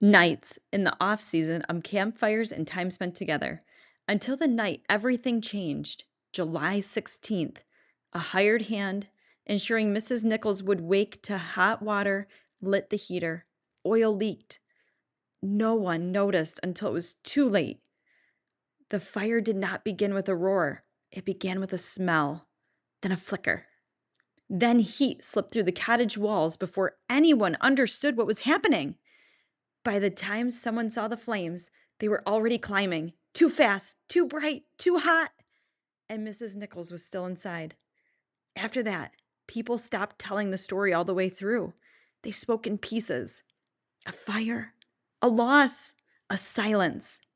Nights in the off season of campfires and time spent together. Until the night everything changed. July 16th, a hired hand ensuring Mrs. Nichols would wake to hot water lit the heater. Oil leaked. No one noticed until it was too late. The fire did not begin with a roar. It began with a smell, then a flicker. Then heat slipped through the cottage walls before anyone understood what was happening. By the time someone saw the flames, they were already climbing. Too fast, too bright, too hot. And Mrs. Nichols was still inside. After that, people stopped telling the story all the way through. They spoke in pieces. A fire, a loss, a silence.